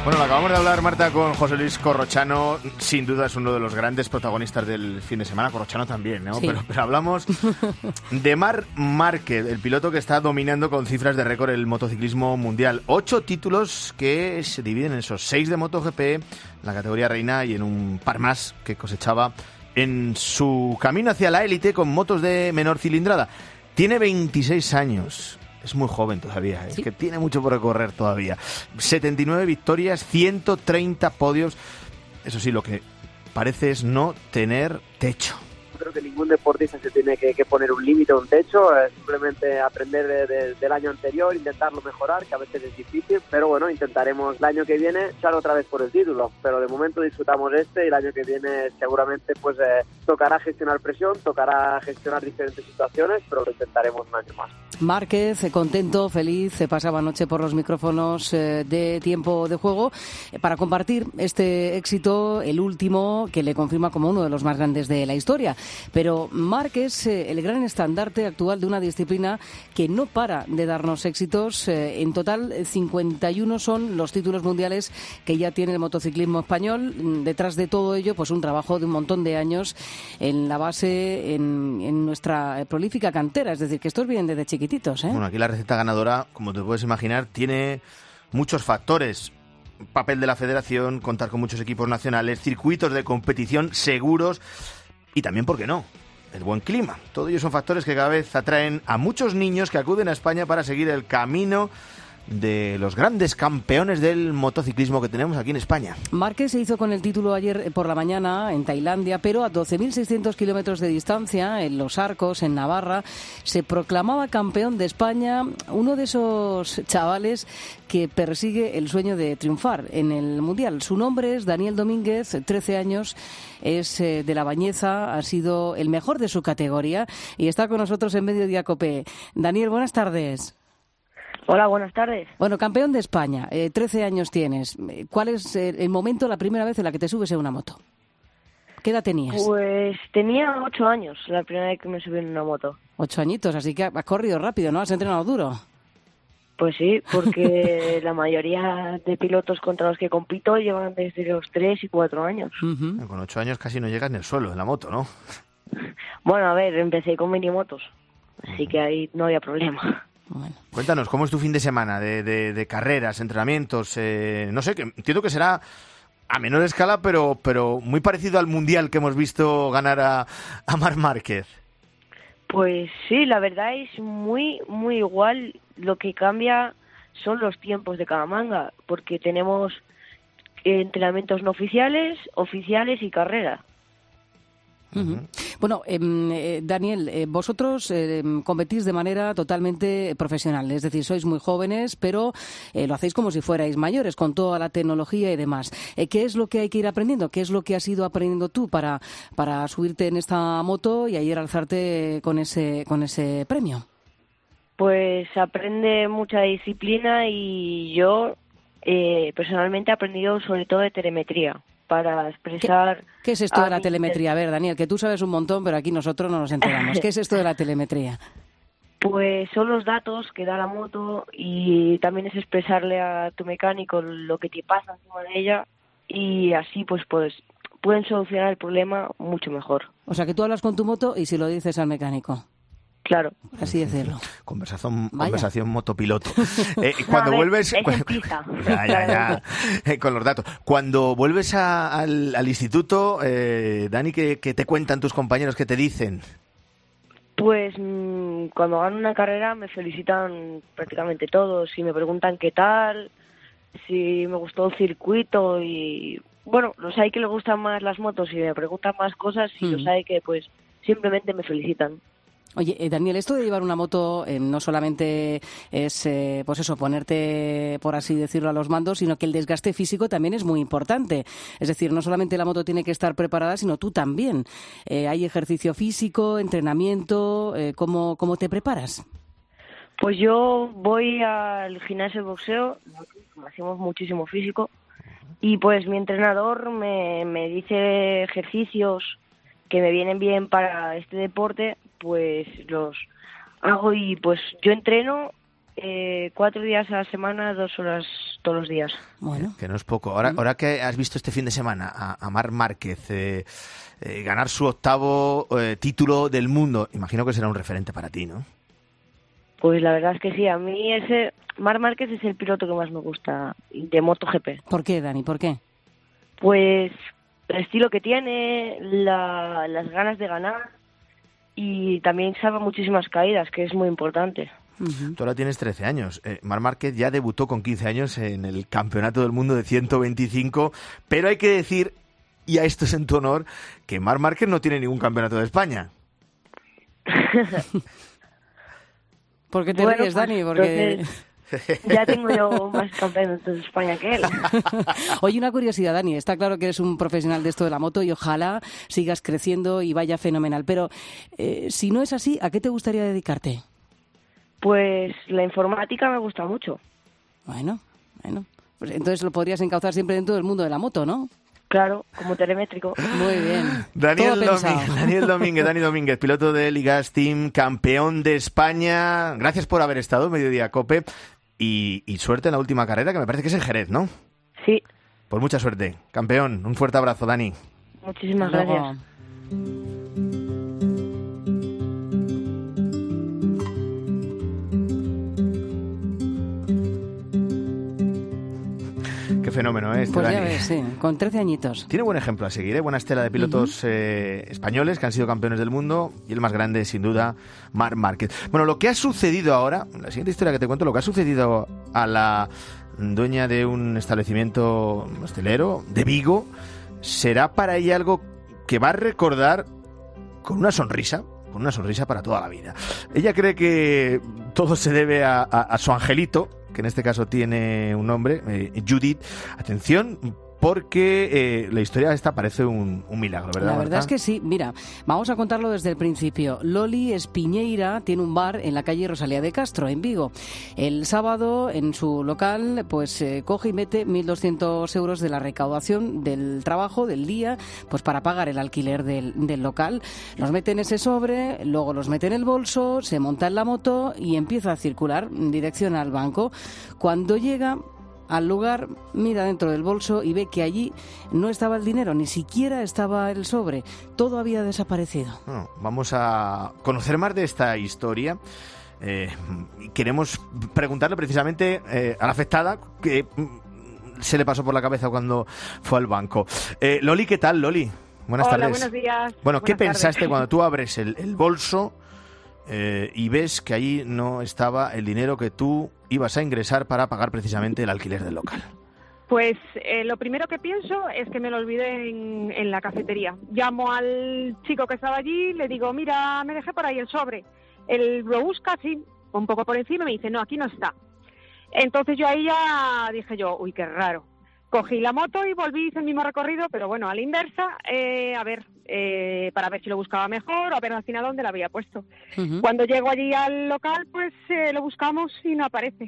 Bueno, lo acabamos de hablar, Marta, con José Luis Corrochano. Sin duda es uno de los grandes protagonistas del fin de semana. Corrochano también, ¿no? Sí. Pero hablamos de Marc Márquez, el piloto que está dominando con cifras de récord el motociclismo mundial. 8 títulos que se dividen en esos 6 de MotoGP, la categoría reina, y en un par más que cosechaba en su camino hacia la élite con motos de menor cilindrada. Tiene 26 años. Es muy joven todavía, ¿eh? Sí. Es que tiene mucho por recorrer todavía. 79 victorias, 130 podios. Eso sí, lo que parece es no tener techo. Creo que ningún deportista se tiene que poner un límite o un techo, simplemente aprender del año anterior, intentarlo mejorar, que a veces es difícil, pero bueno, intentaremos el año que viene echar otra vez por el título, pero de momento disfrutamos y el año que viene seguramente pues tocará gestionar presión, tocará gestionar diferentes situaciones, pero lo intentaremos un año más. Márquez, contento, feliz, se pasaba anoche por los micrófonos de Tiempo de Juego para compartir este éxito, el último, que le confirma como uno de los más grandes de la historia. Pero Márquez es el gran estandarte actual de una disciplina que no para de darnos éxitos. En total, 51 son los títulos mundiales que ya tiene el motociclismo español. Detrás de todo ello, pues un trabajo de un montón de años en la base, en nuestra prolífica cantera. Es decir, que estos vienen desde chiquititos, ¿eh? Bueno, aquí la receta ganadora, como te puedes imaginar, tiene muchos factores. Papel de la federación, contar con muchos equipos nacionales, circuitos de competición seguros y también, ¿por qué no?, el buen clima. Todos ellos son factores que cada vez atraen a muchos niños que acuden a España para seguir el camino de los grandes campeones del motociclismo que tenemos aquí en España. Márquez se hizo con el título ayer por la mañana en Tailandia, pero a 12.600 kilómetros de distancia, en Los Arcos, en Navarra, se proclamaba campeón de España, uno de esos chavales que persigue el sueño de triunfar en el Mundial. Su nombre es Daniel Domínguez, 13 años, es de La Bañeza, ha sido el mejor de su categoría y está con nosotros en Mediodía COPE. Daniel, buenas tardes. Hola, buenas tardes. Bueno, campeón de España, 13 años tienes. ¿Cuál es el momento, la primera vez en la que te subes en una moto? ¿Qué edad tenías? Pues tenía 8 años la primera vez que me subí en una moto. 8 añitos, así que has corrido rápido, ¿no? ¿Has entrenado duro? Pues sí, porque la mayoría de pilotos contra los que compito llevan desde los 3 y 4 años. Uh-huh. Con 8 años casi no llegas ni al suelo en la moto, ¿no? Bueno, a ver, empecé con minimotos, así que ahí no había problema. Bueno. Cuéntanos, ¿cómo es tu fin de semana de carreras, entrenamientos? No sé, que entiendo que será a menor escala, pero muy parecido al Mundial que hemos visto ganar a Marc Márquez. Pues sí, la verdad es muy igual. Lo que cambia son los tiempos de cada manga, porque tenemos entrenamientos no oficiales, oficiales y carrera. Uh-huh. Bueno, Daniel, vosotros competís de manera totalmente profesional, es decir, sois muy jóvenes, pero lo hacéis como si fuerais mayores, con toda la tecnología y demás. ¿Qué es lo que hay que ir aprendiendo? ¿Qué es lo que has ido aprendiendo tú para subirte en esta moto y ayer alzarte con ese premio? Pues aprende mucha disciplina y yo personalmente he aprendido sobre todo de telemetría. Para expresar... ¿Qué es esto de la telemetría? A ver, Daniel, que tú sabes un montón, pero aquí nosotros no nos enteramos. ¿Qué es esto de la telemetría? Pues son los datos que da la moto y también es expresarle a tu mecánico lo que te pasa encima de ella y así pues pueden solucionar el problema mucho mejor. O sea, que tú hablas con tu moto y si lo dices al mecánico. Claro. Así decirlo. Conversación motopiloto. Cuando vuelves... Ya. Con los datos. Cuando vuelves al instituto, Dani, ¿qué te cuentan tus compañeros? ¿Qué te dicen? Pues cuando gano una carrera me felicitan prácticamente todos y me preguntan qué tal, si me gustó el circuito y... Bueno, los hay que les gustan más las motos y me preguntan más cosas y los hay que pues simplemente me felicitan. Oye, Daniel, esto de llevar una moto no solamente es, pues eso, ponerte, por así decirlo, a los mandos, sino que el desgaste físico también es muy importante. Es decir, no solamente la moto tiene que estar preparada, sino tú también. ¿Hay ejercicio físico, entrenamiento? ¿Cómo te preparas? Pues yo voy al gimnasio de boxeo, hacemos muchísimo físico, y pues mi entrenador me dice ejercicios que me vienen bien para este deporte, pues los hago y pues yo entreno 4 días a la semana, 2 horas todos los días. Bueno. Que no es poco. Ahora que has visto este fin de semana a Marc Márquez ganar su 8º título del mundo, imagino que será un referente para ti, ¿no? Pues la verdad es que sí, a mí Marc Márquez es el piloto que más me gusta de MotoGP. ¿Por qué, Dani? ¿Por qué? Pues el estilo que tiene, las ganas de ganar y también salva muchísimas caídas, que es muy importante. Tú ahora tienes 13 años. Marc Márquez ya debutó con 15 años en el Campeonato del Mundo de 125, pero hay que decir, y a esto es en tu honor, que Marc Márquez no tiene ningún campeonato de España. ¿Por qué te ríes, Dani? Porque... Ya tengo yo más campeonatos de España que él. Oye, una curiosidad, Dani. Está claro que eres un profesional de esto de la moto y ojalá sigas creciendo y vaya fenomenal. Pero si no es así, ¿a qué te gustaría dedicarte? Pues la informática me gusta mucho. Bueno. Pues entonces lo podrías encauzar siempre dentro del mundo de la moto, ¿no? Claro, como telemétrico. Muy bien. Dani Domínguez, piloto de Ligas Team, campeón de España. Gracias por haber estado en Mediodía Cope y suerte en la última carrera, que me parece que es en Jerez, ¿no? Sí. Pues mucha suerte. Campeón, un fuerte abrazo, Dani. Muchísimas gracias. Qué fenómeno, ¿eh? Pues Dani. ya ves, sí, con 13 añitos. Tiene buen ejemplo a seguir, ¿eh? Buena estela de pilotos españoles que han sido campeones del mundo y el más grande, sin duda, Marc Márquez. Bueno, lo que ha sucedido ahora, la siguiente historia que te cuento, lo que ha sucedido a la dueña de un establecimiento hostelero de Vigo, será para ella algo que va a recordar con una sonrisa para toda la vida. Ella cree que todo se debe a su angelito, que en este caso tiene un nombre, Judith. Atención, porque la historia esta parece un milagro, ¿verdad, La verdad Marta? es que sí. Mira, vamos a contarlo desde el principio. Loli Espiñeira tiene un bar en la calle Rosalía de Castro, en Vigo. El sábado, en su local, pues coge y mete 1.200 euros de la recaudación del trabajo del día, pues para pagar el alquiler del local. Los mete en ese sobre, luego los mete en el bolso, se monta en la moto y empieza a circular en dirección al banco. Cuando llega al lugar, mira dentro del bolso y ve que allí no estaba el dinero, ni siquiera estaba el sobre. Todo había desaparecido. Bueno, vamos a conocer más de esta historia. Queremos preguntarle precisamente a la afectada qué se le pasó por la cabeza cuando fue al banco. Loli, ¿qué tal, Loli? Buenas tardes. Buenos días. Bueno, ¿qué Buenas pensaste tardes. cuando tú abres el bolso y ves que allí no estaba el dinero que tú ibas a ingresar para pagar precisamente el alquiler del local? Pues lo primero que pienso es que me lo olvidé en la cafetería. Llamo al chico que estaba allí, le digo, mira, me dejé por ahí el sobre. Él lo busca así, un poco por encima, y me dice, no, aquí no está. Entonces yo ahí ya dije yo, uy, qué raro. Cogí la moto y volví, hice el mismo recorrido, pero bueno, a la inversa, para ver si lo buscaba mejor o a ver al final dónde lo había puesto. Uh-huh. Cuando llego allí al local, pues lo buscamos y no aparece.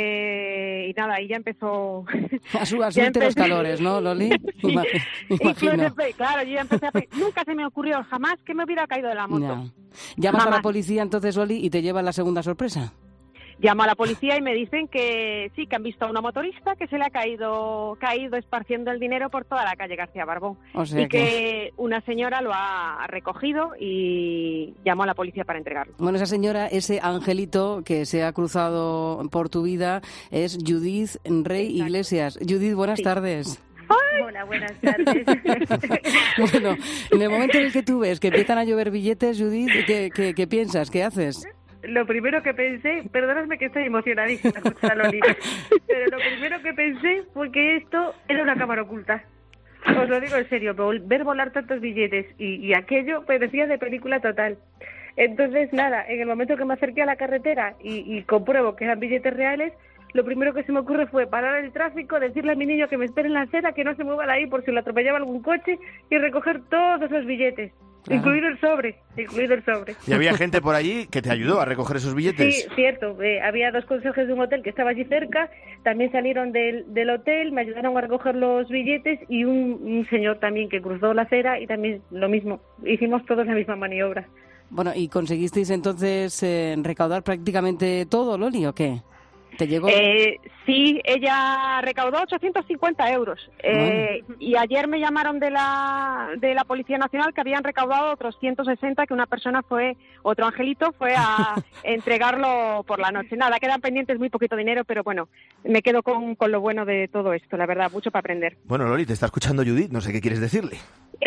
Y nada, ahí ya empezó... A subirte los calores, ¿no, Loli? Sí. Imagino. Incluso, claro, yo ya empecé nunca se me ocurrió jamás que me hubiera caído de la moto. Ya. Llamas a la Jamás. policía entonces, Loli, y te llevan la segunda sorpresa. Llamo a la policía y me dicen que sí, que han visto a una motorista que se le ha caído esparciendo el dinero por toda la calle García Barbón. O sea y que una señora lo ha recogido y llamó a la policía para entregarlo. Bueno, esa señora, ese angelito que se ha cruzado por tu vida es Judith Rey Exacto. Iglesias. Judith, buenas tardes. Hola, buenas tardes. Bueno, en el momento en el que tú ves que empiezan a llover billetes, Judith, ¿qué piensas? ¿Qué haces? Lo primero que pensé, perdonadme que estoy emocionadísima con esta Loli, pero lo primero que pensé fue que esto era una cámara oculta. Os lo digo en serio, ver volar tantos billetes y aquello parecía de película total. Entonces, nada, en el momento que me acerqué a la carretera y compruebo que eran billetes reales, lo primero que se me ocurre fue parar el tráfico, decirle a mi niño que me espere en la acera, que no se mueva de ahí por si lo atropellaba algún coche y recoger todos los billetes. Claro. Incluido el sobre. ¿Y había gente por allí que te ayudó a recoger esos billetes? Sí, cierto. Había 2 conserjes de un hotel que estaba allí cerca, también salieron del hotel, me ayudaron a recoger los billetes y un señor también que cruzó la acera y también lo mismo. Hicimos todos la misma maniobra. Bueno, ¿y conseguisteis entonces recaudar prácticamente todo, Loli, o qué? ¿Te llegó? Sí, ella recaudó 850 euros. Y ayer me llamaron de la Policía Nacional que habían recaudado otros 160, que una persona otro angelito fue a entregarlo por la noche. Nada, quedan pendientes muy poquito dinero, pero bueno, me quedo con lo bueno de todo esto, la verdad, mucho para aprender. Bueno, Loli, te está escuchando Judith, no sé qué quieres decirle.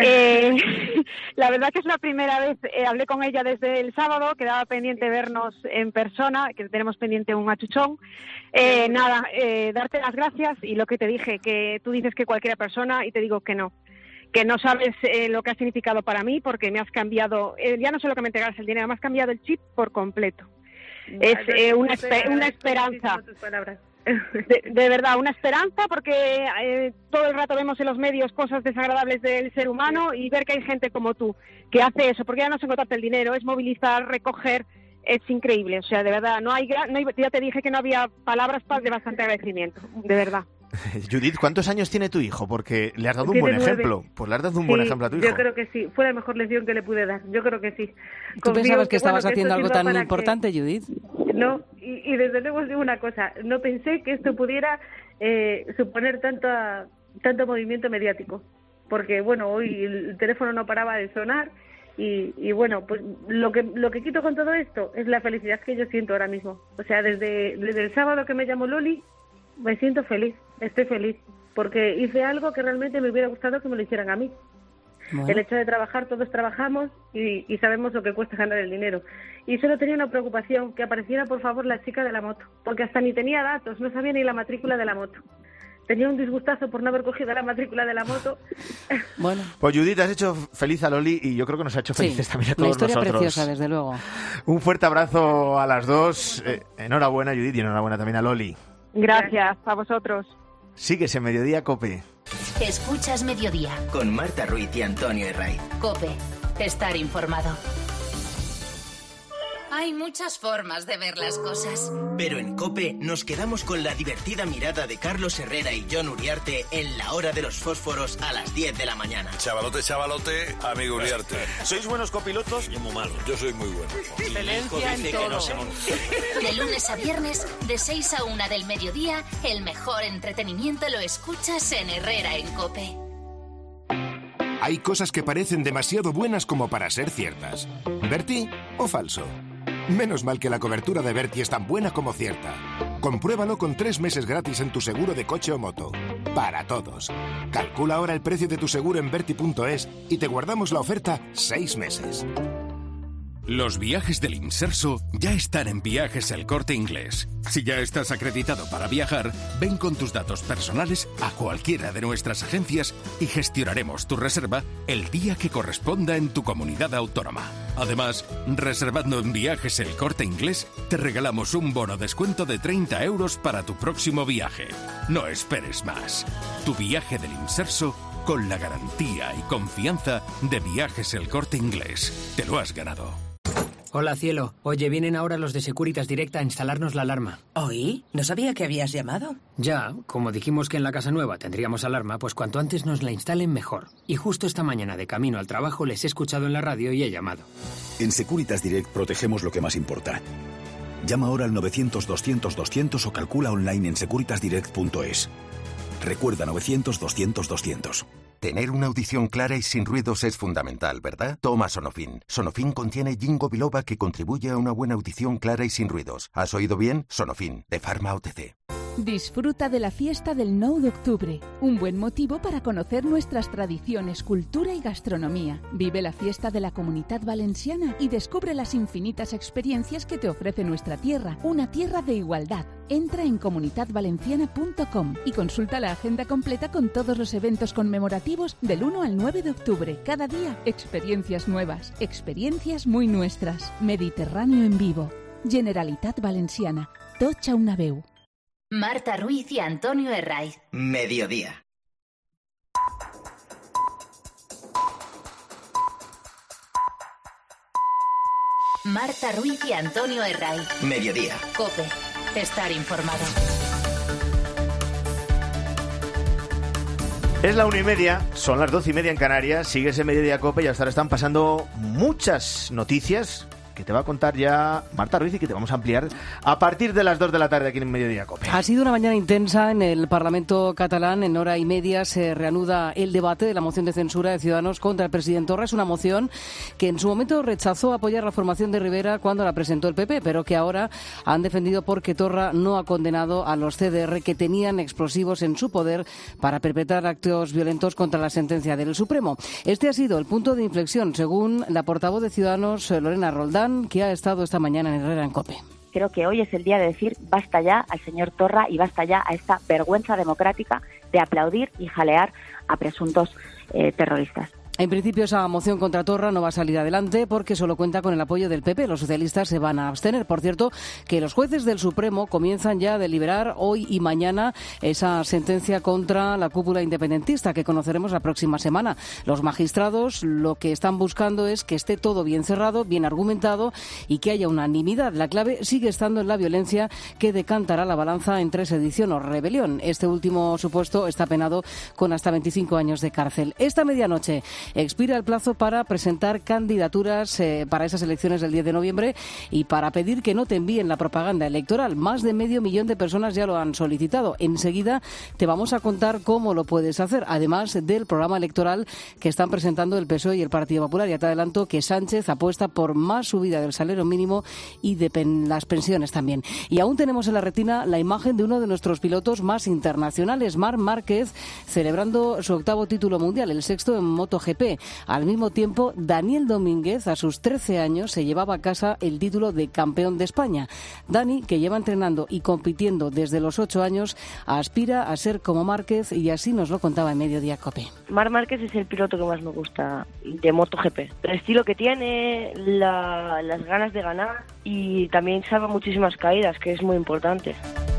La verdad que es la primera vez, hablé con ella desde el sábado, quedaba pendiente vernos en persona, que tenemos pendiente un achuchón. Darte las gracias y lo que te dije, que tú dices que cualquier persona y te digo que no sabes lo que ha significado para mí, porque me has cambiado, ya no solo que me entregaras el dinero, me has cambiado el chip por completo. Es una esperanza. De verdad, una esperanza, porque todo el rato vemos en los medios cosas desagradables del ser humano y ver que hay gente como tú que hace eso, porque ya no es encontrarte el dinero, es movilizar, recoger, es increíble. O sea, de verdad, ya te dije que no había palabras de bastante agradecimiento, de verdad. Judith, ¿cuántos años tiene tu hijo? Porque le has dado un buen ejemplo. Pues le has dado un buen ejemplo a tu hijo. Yo creo que sí. Fue la mejor lección que le pude dar. Yo creo que sí. ¿Tú pensabas que estabas haciendo algo tan importante, Judith? No, y desde luego os digo una cosa. No pensé que esto pudiera suponer tanto movimiento mediático. Porque, bueno, hoy el teléfono no paraba de sonar. Y bueno, pues lo que quito con todo esto es la felicidad que yo siento ahora mismo. O sea, desde el sábado que me llamó Loli, me siento feliz, estoy feliz, porque hice algo que realmente me hubiera gustado que me lo hicieran a mí. Bueno. El hecho de trabajar, todos trabajamos y sabemos lo que cuesta ganar el dinero. Y solo tenía una preocupación, que apareciera por favor la chica de la moto, porque hasta ni tenía datos, no sabía ni la matrícula de la moto. Tenía un disgustazo por no haber cogido la matrícula de la moto. Bueno. Pues Judith, has hecho feliz a Loli y yo creo que nos ha hecho felices también a todos nosotros. Una historia preciosa, desde luego. Un fuerte abrazo a las dos. Enhorabuena, Judith, y enhorabuena también a Loli. Gracias, a vosotros. Sigues en Mediodía Cope. Escuchas Mediodía. Con Marta Ruiz y Antonio Herraiz. Cope, estar informado. Hay muchas formas de ver las cosas. Pero en COPE nos quedamos con la divertida mirada de Carlos Herrera y Jon Uriarte en La Hora de los Fósforos a las 10 de la mañana. Chavalote, amigo Uriarte. ¿Sois buenos copilotos? Yo muy malo. Yo soy muy bueno. Excelencia en todo. De lunes a viernes, de 6 a 1 del mediodía, el mejor entretenimiento lo escuchas en Herrera en COPE. Hay cosas que parecen demasiado buenas como para ser ciertas. ¿Berti o falso? Menos mal que la cobertura de Berti es tan buena como cierta. Compruébalo con 3 meses gratis en tu seguro de coche o moto. Para todos. Calcula ahora el precio de tu seguro en berti.es y te guardamos la oferta 6 meses. Los viajes del Inserso ya están en Viajes El Corte Inglés. Si ya estás acreditado para viajar, ven con tus datos personales a cualquiera de nuestras agencias y gestionaremos tu reserva el día que corresponda en tu comunidad autónoma. Además, reservando en Viajes El Corte Inglés, te regalamos un bono descuento de 30 euros para tu próximo viaje. No esperes más. Tu viaje del Inserso con la garantía y confianza de Viajes El Corte Inglés. Te lo has ganado. Hola, cielo. Oye, vienen ahora los de Securitas Direct a instalarnos la alarma. ¿Oí? No sabía que habías llamado. Ya, como dijimos que en la casa nueva tendríamos alarma, pues cuanto antes nos la instalen mejor. Y justo esta mañana de camino al trabajo les he escuchado en la radio y he llamado. En Securitas Direct protegemos lo que más importa. Llama ahora al 900-200-200 o calcula online en securitasdirect.es. Recuerda 900-200-200. Tener una audición clara y sin ruidos es fundamental, ¿verdad? Toma Sonofin. Sonofin contiene ginkgo biloba que contribuye a una buena audición clara y sin ruidos. ¿Has oído bien? Sonofin, de Pharma OTC. Disfruta de la fiesta del 9 de octubre, un buen motivo para conocer nuestras tradiciones, cultura y gastronomía. Vive la fiesta de la Comunitat Valenciana y descubre las infinitas experiencias que te ofrece nuestra tierra, una tierra de igualdad. Entra en comunitatvalenciana.com y consulta la agenda completa con todos los eventos conmemorativos del 1 al 9 de octubre. Cada día, experiencias nuevas, experiencias muy nuestras. Mediterráneo en vivo. Generalitat Valenciana. Tocha una veu. Marta Ruiz y Antonio Herraiz. Mediodía. Marta Ruiz y Antonio Herraiz. Mediodía. COPE. Estar informado. Es la 1:30, son las 12:30 en Canarias. Sigues en Mediodía Cope y hasta ahora están pasando muchas noticias que te va a contar ya Marta Ruiz y que te vamos a ampliar a partir de las 2 de la tarde aquí en Mediodía COPE. Ha sido una mañana intensa en el Parlamento catalán. En hora y media se reanuda el debate de la moción de censura de Ciudadanos contra el presidente Torra. Es una moción que en su momento rechazó apoyar la formación de Rivera cuando la presentó el PP, pero que ahora han defendido porque Torra no ha condenado a los CDR que tenían explosivos en su poder para perpetrar actos violentos contra la sentencia del Supremo. Este ha sido el punto de inflexión, según la portavoz de Ciudadanos, Lorena Roldán, que ha estado esta mañana en Herrera en COPE. Creo que hoy es el día de decir basta ya al señor Torra y basta ya a esta vergüenza democrática de aplaudir y jalear a presuntos terroristas. En principio, esa moción contra Torra no va a salir adelante porque solo cuenta con el apoyo del PP. Los socialistas se van a abstener. Por cierto, que los jueces del Supremo comienzan ya a deliberar hoy y mañana esa sentencia contra la cúpula independentista que conoceremos la próxima semana. Los magistrados lo que están buscando es que esté todo bien cerrado, bien argumentado y que haya unanimidad. La clave sigue estando en la violencia que decantará la balanza entre sedición o rebelión. Este último supuesto está penado con hasta 25 años de cárcel. Esta medianoche expira el plazo para presentar candidaturas para esas elecciones del 10 de noviembre y para pedir que no te envíen la propaganda electoral. Más de 500.000 de personas ya lo han solicitado. Enseguida te vamos a contar cómo lo puedes hacer, además del programa electoral que están presentando el PSOE y el Partido Popular. Ya te adelanto que Sánchez apuesta por más subida del salario mínimo y de las pensiones también. Y aún tenemos en la retina la imagen de uno de nuestros pilotos más internacionales, Marc Márquez, celebrando su 8º título mundial, el 6º en MotoGP. Al mismo tiempo, Daniel Domínguez, a sus 13 años, se llevaba a casa el título de campeón de España. Dani, que lleva entrenando y compitiendo desde los 8 años, aspira a ser como Márquez y así nos lo contaba en Mediodía COPE. Marc Márquez es el piloto que más me gusta de MotoGP. El estilo que tiene, las ganas de ganar y también salva muchísimas caídas, que es muy importante.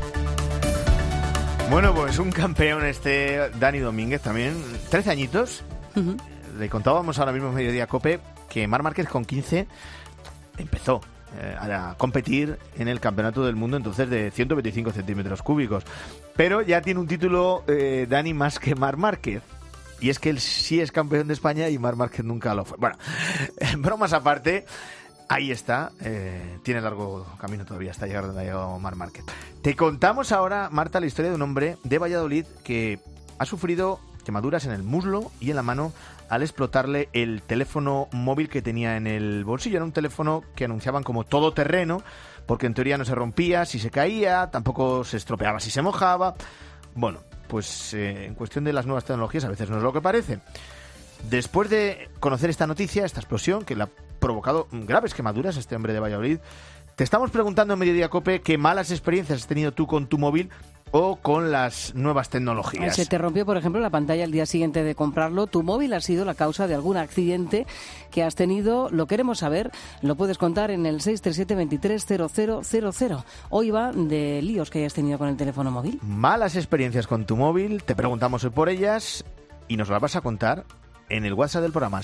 Bueno, pues un campeón Dani Domínguez también, 13 añitos. Uh-huh. Le contábamos ahora mismo en Mediodía COPE que Marc Márquez con 15 empezó a competir en el Campeonato del Mundo entonces de 125 centímetros cúbicos. Pero ya tiene un título, Dani, más que Marc Márquez. Y es que él sí es campeón de España y Marc Márquez nunca lo fue. Bueno, bromas aparte, ahí está. Tiene largo camino todavía hasta llegar donde ha llegado Marc Márquez. Te contamos ahora, Marta, la historia de un hombre de Valladolid que ha sufrido quemaduras en el muslo y en la mano al explotarle el teléfono móvil que tenía en el bolsillo. Era un teléfono que anunciaban como todoterreno, porque en teoría no se rompía si se caía, tampoco se estropeaba si se mojaba. Bueno, pues en cuestión de las nuevas tecnologías a veces no es lo que parece. Después de conocer esta noticia, esta explosión que le ha provocado graves quemaduras a este hombre de Valladolid, te estamos preguntando en Mediodía COPE qué malas experiencias has tenido tú con tu móvil o con las nuevas tecnologías. Se te rompió, por ejemplo, la pantalla el día siguiente de comprarlo. ¿Tu móvil ha sido la causa de algún accidente que has tenido? Lo queremos saber. Lo puedes contar en el 637-230000. Hoy va de líos que hayas tenido con el teléfono móvil. Malas experiencias con tu móvil. Te preguntamos hoy por ellas y nos las vas a contar en el WhatsApp del programa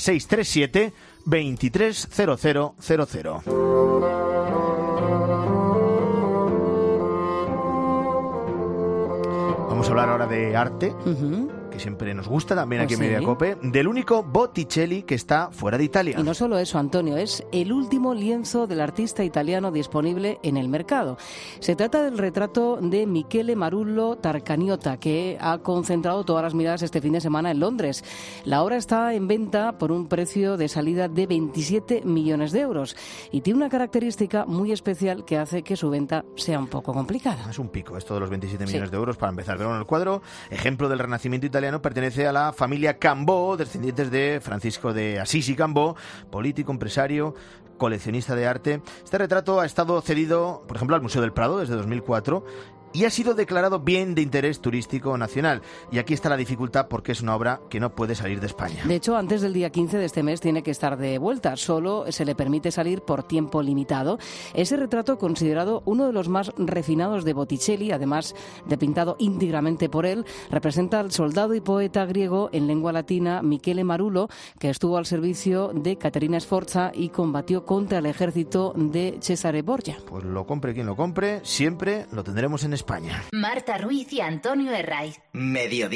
637-230000. Vamos a hablar ahora de arte, que siempre nos gusta también aquí en Mediodía COPE, del único Botticelli que está fuera de Italia. Y no solo eso, Antonio, es el último lienzo del artista italiano disponible en el mercado. Se trata del retrato de Michele Marullo Tarcagnotta, que ha concentrado todas las miradas este fin de semana en Londres. La obra está en venta por un precio de salida de 27 millones de euros y tiene una característica muy especial que hace que su venta sea un poco complicada. Es un pico esto de los 27 millones de euros para empezar. Pero bueno, el cuadro, ejemplo del Renacimiento italiano, pertenece a la familia Cambó, descendientes de Francisco de Asís y Cambó, político, empresario, coleccionista de arte. Este retrato ha estado cedido, por ejemplo, al Museo del Prado desde 2004 y ha sido declarado bien de interés turístico nacional. Y aquí está la dificultad porque es una obra que no puede salir de España. De hecho, antes del día 15 de este mes tiene que estar de vuelta. Solo se le permite salir por tiempo limitado. Ese retrato, considerado uno de los más refinados de Botticelli, además de pintado íntegramente por él, representa al soldado y poeta griego en lengua latina Michele Marullo, que estuvo al servicio de Caterina Sforza y combatió contra el ejército de Cesare Borgia. Pues lo compre quien lo compre, siempre lo tendremos en España. Marta Ruiz y Antonio Herraiz. Mediodía.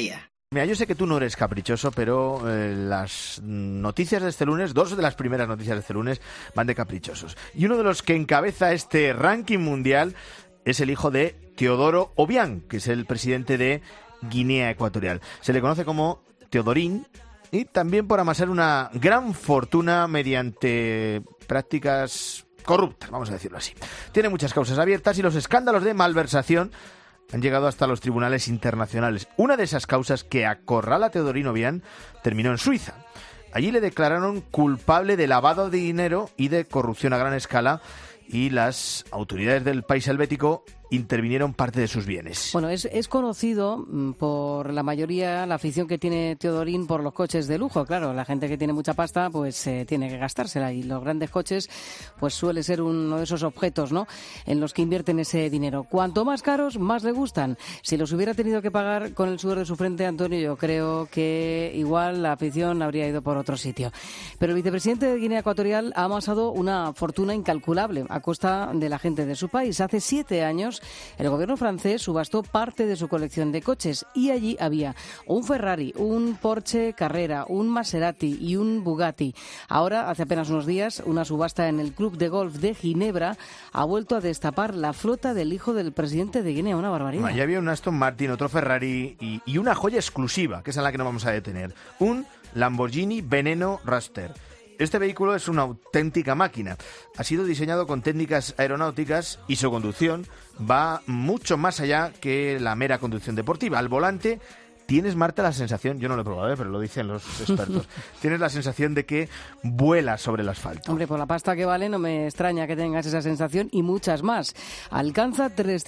Mira, yo sé que tú no eres caprichoso, pero las noticias de este lunes, 2 de las primeras noticias de este lunes, van de caprichosos. Y uno de los que encabeza este ranking mundial es el hijo de Teodoro Obiang, que es el presidente de Guinea Ecuatorial. Se le conoce como Teodorín y también por amasar una gran fortuna mediante prácticas corruptas, vamos a decirlo así. Tiene muchas causas abiertas y los escándalos de malversación han llegado hasta los tribunales internacionales. Una de esas causas que acorrala a Teodorín Obiang terminó en Suiza. Allí le declararon culpable de lavado de dinero y de corrupción a gran escala y las autoridades del país helvético intervinieron parte de sus bienes. Bueno, es conocido por la mayoría la afición que tiene Teodorín por los coches de lujo. Claro, la gente que tiene mucha pasta pues tiene que gastársela y los grandes coches pues suele ser uno de esos objetos, ¿no?, en los que invierten ese dinero. Cuanto más caros, más le gustan. Si los hubiera tenido que pagar con el sudor de su frente, Antonio, yo creo que igual la afición habría ido por otro sitio. Pero el vicepresidente de Guinea Ecuatorial ha amasado una fortuna incalculable a costa de la gente de su país. Hace 7 años el gobierno francés subastó parte de su colección de coches y allí había un Ferrari, un Porsche Carrera, un Maserati y un Bugatti. Ahora, hace apenas unos días, una subasta en el Club de Golf de Ginebra ha vuelto a destapar la flota del hijo del presidente de Guinea. Una barbaridad. Allí había un Aston Martin, otro Ferrari y una joya exclusiva, que es en la que nos vamos a detener. Un Lamborghini Veneno Raster. Este vehículo es una auténtica máquina. Ha sido diseñado con técnicas aeronáuticas y su conducción va mucho más allá que la mera conducción deportiva. Al volante tienes, Marta, la sensación, yo no lo he probado, pero lo dicen los expertos, tienes la sensación de que vuelas sobre el asfalto. Hombre, por la pasta que vale no me extraña que tengas esa sensación y muchas más. Alcanza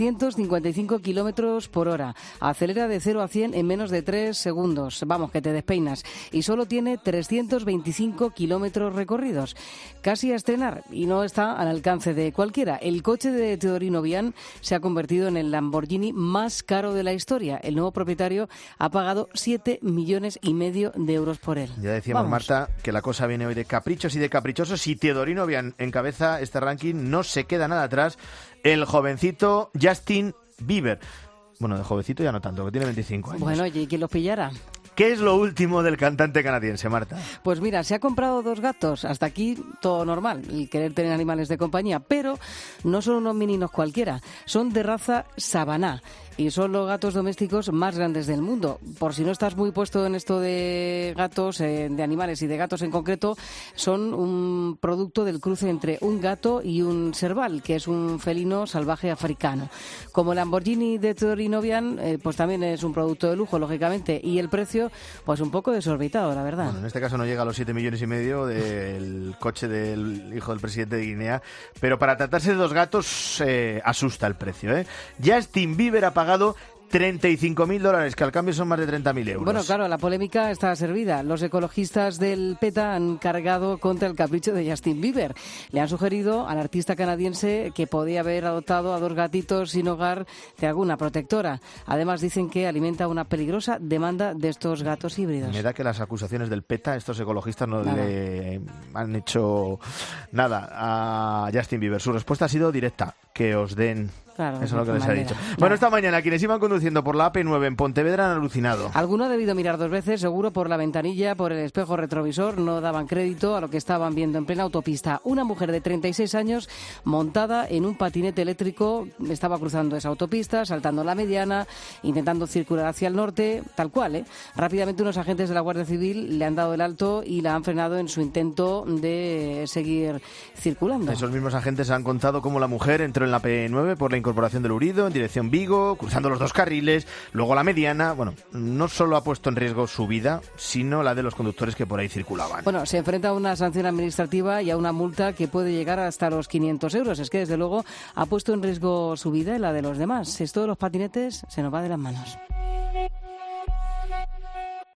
355 kilómetros por hora, acelera de 0 a 100 en menos de 3 segundos, vamos, que te despeinas, y solo tiene 325 kilómetros recorridos. Casi a estrenar y no está al alcance de cualquiera. El coche de Teodorín Obiang se ha convertido en el Lamborghini más caro de la historia. El nuevo propietario ha pagado 7,5 millones de euros por él. Ya decíamos, vamos, Marta, que la cosa viene hoy de caprichos y de caprichosos. Si Teodorín Obiang encabeza este ranking, no se queda nada atrás el jovencito Justin Bieber. Bueno, de jovencito ya no tanto, que tiene 25 años. Bueno, ¿y quién los pillara? ¿Qué es lo último del cantante canadiense, Marta? Pues mira, se ha comprado 2 gatos. Hasta aquí todo normal, el querer tener animales de compañía. Pero no son unos meninos cualquiera. Son de raza Savanna. Y son los gatos domésticos más grandes del mundo. Por si no estás muy puesto en esto de gatos, de animales y de gatos en concreto, son un producto del cruce entre un gato y un serval, que es un felino salvaje africano. Como el Lamborghini de Teodorín Obiang, pues también es un producto de lujo, lógicamente, y el precio, pues un poco desorbitado, la verdad. Bueno, en este caso no llega a los 7,5 millones del coche del hijo del presidente de Guinea, pero para tratarse de 2 gatos asusta el precio, ¿eh? Justin Bieber ha pagado $35.000, que al cambio son más de 30.000 euros. Bueno, claro, la polémica está servida. Los ecologistas del PETA han cargado contra el capricho de Justin Bieber. Le han sugerido al artista canadiense que podía haber adoptado a 2 gatitos sin hogar de alguna protectora. Además, dicen que alimenta una peligrosa demanda de estos gatos híbridos. Me da que las acusaciones del PETA, estos ecologistas no le han hecho nada a Justin Bieber. Su respuesta ha sido directa: que os den. Claro, eso es lo que les ha dicho. Claro. Bueno, esta mañana quienes iban conduciendo por la AP9 en Pontevedra han alucinado. Alguno ha debido mirar 2 veces, seguro, por la ventanilla, por el espejo retrovisor. No daban crédito a lo que estaban viendo en plena autopista. Una mujer de 36 años montada en un patinete eléctrico estaba cruzando esa autopista, saltando la mediana, intentando circular hacia el norte, tal cual, ¿eh? Rápidamente unos agentes de la Guardia Civil le han dado el alto y la han frenado en su intento de seguir circulando. Esos mismos agentes han contado cómo la mujer entró en la P9 por la incorporación del Urido en dirección Vigo, cruzando los 2 carriles, luego la mediana. Bueno, no solo ha puesto en riesgo su vida, sino la de los conductores que por ahí circulaban. Bueno, se enfrenta a una sanción administrativa y a una multa que puede llegar hasta los 500 euros. Es que, desde luego, ha puesto en riesgo su vida y la de los demás. Esto de los patinetes se nos va de las manos.